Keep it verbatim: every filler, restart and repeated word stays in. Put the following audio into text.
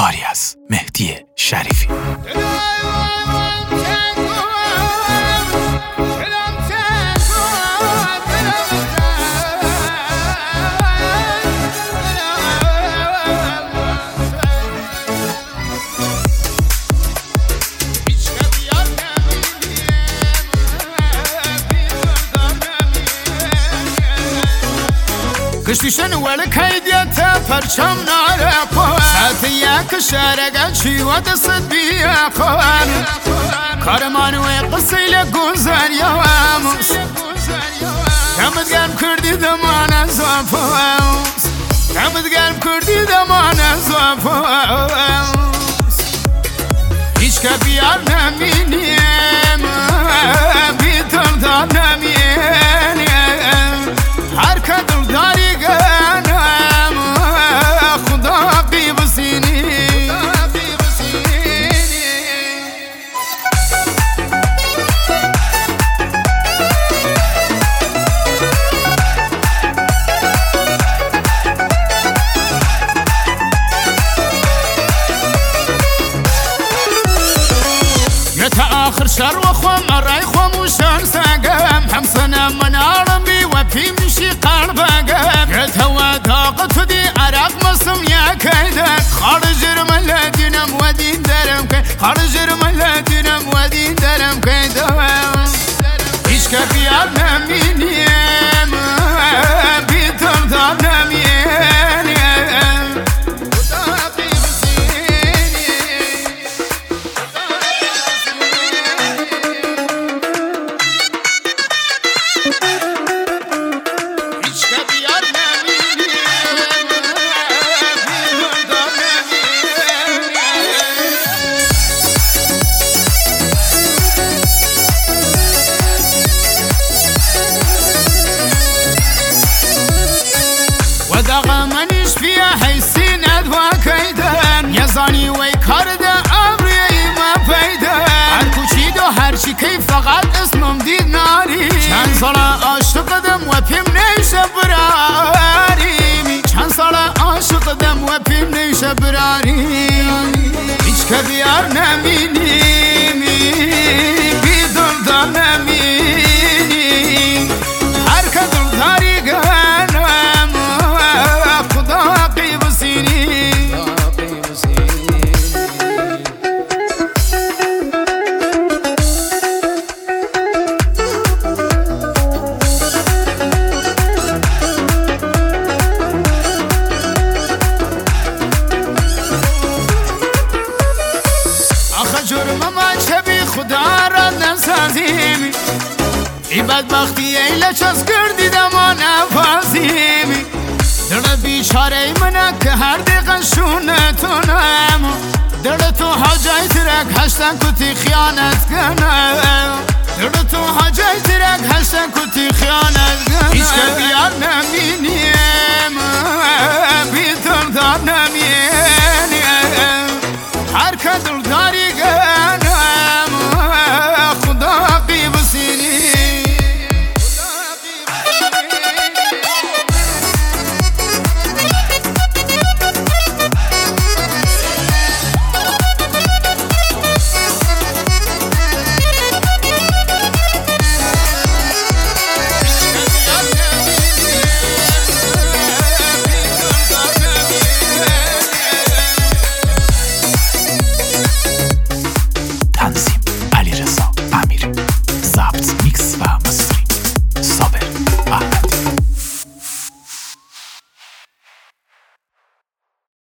کاری از مهدی شریفی. کشتیشن ول کیدیت پرچم ناره خوان ساعت یک شرگه چی و دست بیا خوان کارمان و قصیل گذر یواموس کمت گرم کردی دمان زوافوس کمت گرم کردی دمان زوافوس هیچ که بیار نمینیم بیتر دار نمینیم هر که دلداری آخر شر وخوام راي خوام وشان ساقم حمصنا منارم بي وفي مشي قلبقم يتهوى طاقت دي عراق مصم يا كيدك خارج رمال دينم ودين درم كي خارج رمال دينم ودين درم كيدوام إيش كبيار نمينيم بيتم دار نمينيم منیش فيها حيسين ادوا كيدان يزاني ويكارد امري ما فايدان هركوشي دو هرشي كيف فقط اسمم ديد ناري چند سالا عاشق دم و پیم نیشه براریم چند سالا عاشق دم و پیم نیشه براریم هیچ که بیار نمینیمی بی دلدار نمینیم هر که دلداری جرم ما چبی خدا را نسازیمی ای بدبختی ای لچس کردی دما نفازیمی دل بیچاره منه که هر دقیقه شونتونم دل تو حاجای ترک هشتن کتی خیانت کنم دل تو حاجای ترک هشتن کتی خیانت کنم هیچ که بیار نمینیم بیتر دار نمینیم هر که دلداری Tansi